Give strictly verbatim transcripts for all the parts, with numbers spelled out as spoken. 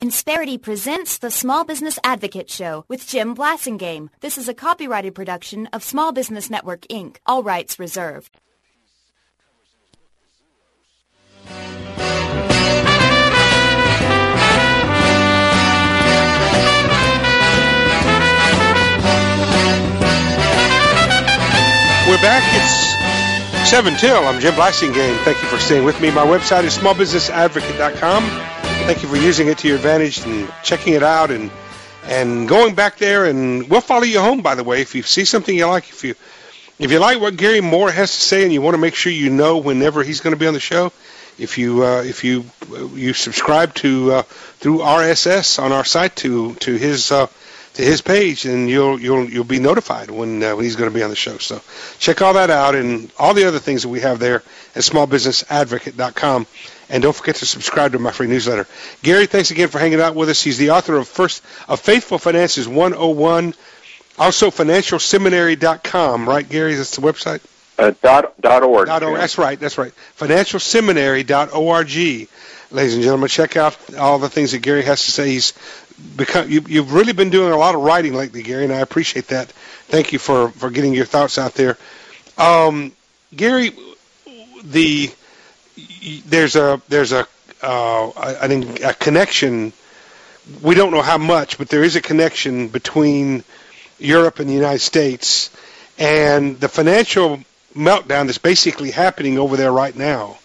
Insperity presents the Small Business Advocate Show with Jim Blasingame. This is a copyrighted production of Small Business Network, Incorporated. All rights reserved. We're back. It's seven till. I'm Jim Blasingame. Thank you for staying with me. My website is small business advocate dot com. Thank you for using it to your advantage and checking it out and and going back there. And we'll follow you home, by the way. If you see something you like, if you if you like what Gary Moore has to say and you want to make sure you know whenever he's going to be on the show, if you uh, if you you subscribe to uh, through R S S on our site to to his uh, to his page, and you'll you'll you'll be notified when uh, when he's going to be on the show. So check all that out and all the other things that we have there at small business advocate dot com. And don't forget to subscribe to my free newsletter. Gary, thanks again for hanging out with us. He's the author of First of Faithful Finances one oh one, also financial seminary dot com, right, Gary? That's the website? Uh, dot, dot org. Dot org. That's right, that's right. financial seminary dot org. Ladies and gentlemen, check out all the things that Gary has to say. He's become, you, you've really been doing a lot of writing lately, Gary, and I appreciate that. Thank you for, for getting your thoughts out there. Um, Gary, the... There's a there's a, uh, a a connection. We don't know how much, but there is a connection between Europe and the United States, and the financial meltdown that's basically happening over there right now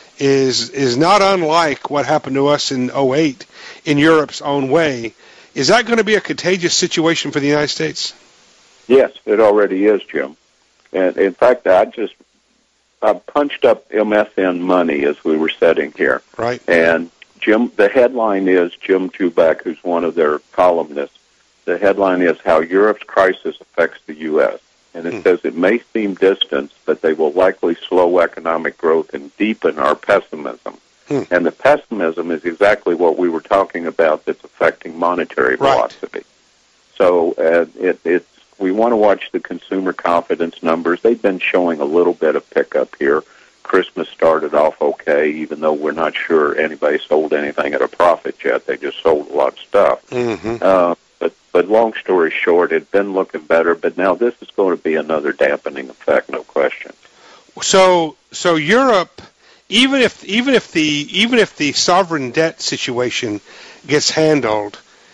is is not unlike what happened to us in oh eight in Europe's own way. Is that going to be a contagious situation for the United States? Yes, it already is, Jim. And in fact, I just I punched up M S N Money as we were sitting here. Right. And Jim, the headline is, Jim Tuback, who's one of their columnists, the headline is How Europe's Crisis Affects the U S And it hmm. says it may seem distant, but they will likely slow economic growth and deepen our pessimism. Hmm. And the pessimism is exactly what we were talking about that's affecting monetary right. velocity. So uh, it, it's we want to watch the consumer confidence numbers. They've been showing a little bit of pickup here. Christmas started off okay, even though we're not sure anybody sold anything at a profit yet. They just sold a lot of stuff. Mm-hmm. Uh, but, but long story short, it's been looking better, but now this is going to be another dampening effect, no question. So, so Europe, even if even if the even if the sovereign debt situation gets handled,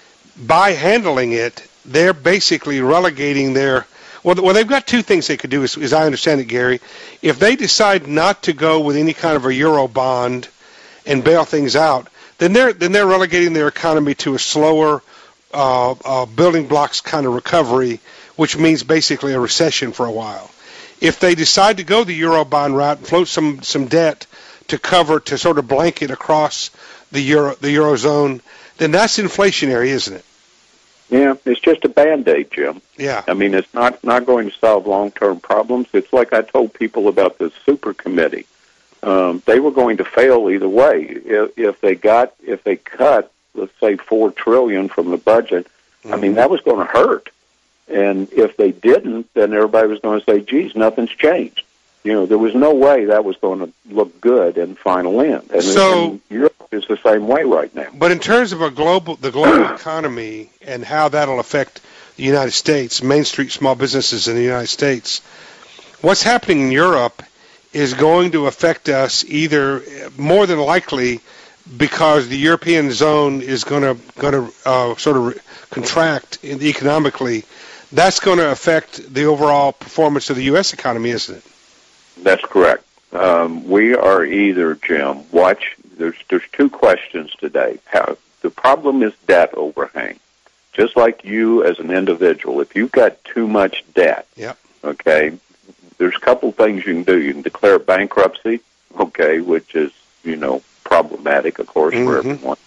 by handling it, they're basically relegating their well. Well, they've got two things they could do, as, as I understand it, Gary. If they decide not to go with any kind of a euro bond and bail things out, then they're then they're relegating their economy to a slower uh, uh, building blocks kind of recovery, which means basically a recession for a while. If they decide to go the euro bond route and float some some debt to cover to sort of blanket across the euro the eurozone, then that's inflationary, isn't it? Yeah, it's just a Band-Aid, Jim. Yeah. I mean, it's not, not going to solve long-term problems. It's like I told people about the super committee. Um, they were going to fail either way. If, if they got, if they cut, let's say, four trillion dollars from the budget, mm-hmm. I mean, that was going to hurt. And if they didn't, then everybody was going to say, geez, nothing's changed. You know, there was no way that was going to look good in final end. And, so, and Europe is the same way right now. But in terms of a global, the global economy and how that'll affect the United States, Main Street small businesses in the United States, what's happening in Europe is going to affect us either more than likely because the European zone is going to going to uh, sort of contract economically. That's going to affect the overall performance of the U S economy, isn't it? That's correct. Um, we are either, Jim, watch, there's there's two questions today. How, the problem is debt overhang. Just like you as an individual, if you've got too much debt, yep. okay, there's a couple things you can do. You can declare bankruptcy, okay, which is, you know, problematic, of course, mm-hmm. for everyone.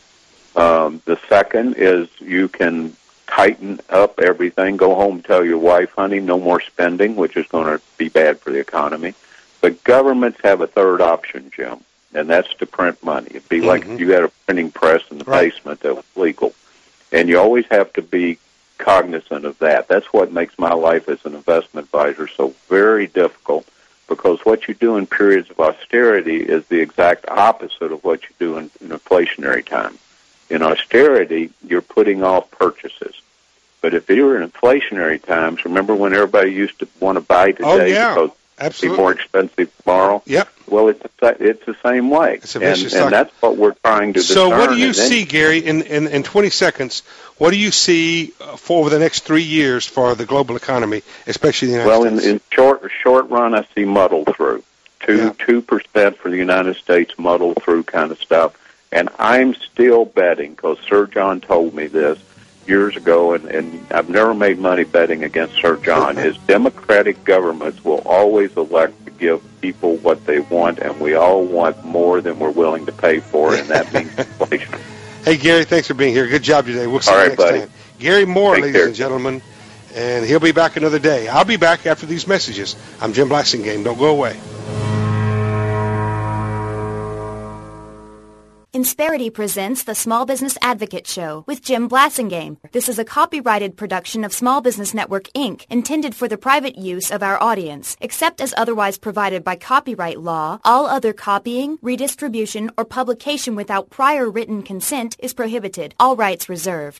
Um, the second is you can tighten up everything, go home and tell your wife, honey, no more spending, which is going to be bad for the economy. But governments have a third option, Jim, and that's to print money. It'd be mm-hmm. like if you had a printing press in the right. basement that was legal. And you always have to be cognizant of that. That's what makes my life as an investment advisor so very difficult, because what you do in periods of austerity is the exact opposite of what you do in, in inflationary time. In austerity, you're putting off purchases. But if you're in inflationary times, remember when everybody used to want to buy today oh, yeah. because Absolutely. it'd be more expensive tomorrow? Yep. Well, it's the, it's the same way. It's a vicious and, and that's what we're trying to So discern. what do you and then, see, Gary, in, in, in twenty seconds, what do you see for over the next three years for the global economy, especially the United well, States? Well, in, in short short run, I see muddle through. Two, yeah. two percent for the United States, muddle through kind of stuff. And I'm still betting, because Sir John told me this years ago, and, and I've never made money betting against Sir John, is democratic governments will always elect to give people what they want, and we all want more than we're willing to pay for, and that means inflation. Hey, Gary, thanks for being here. Good job today. We'll see all you right, next buddy. time. Gary Moore, Take ladies care. and gentlemen, and he'll be back another day. I'll be back after these messages. I'm Jim Blassingame. Don't go away. Insperity presents the Small Business Advocate Show with Jim Blassingame. This is a copyrighted production of Small Business Network, Incorporated, intended for the private use of our audience. Except as otherwise provided by copyright law, all other copying, redistribution, or publication without prior written consent is prohibited. All rights reserved.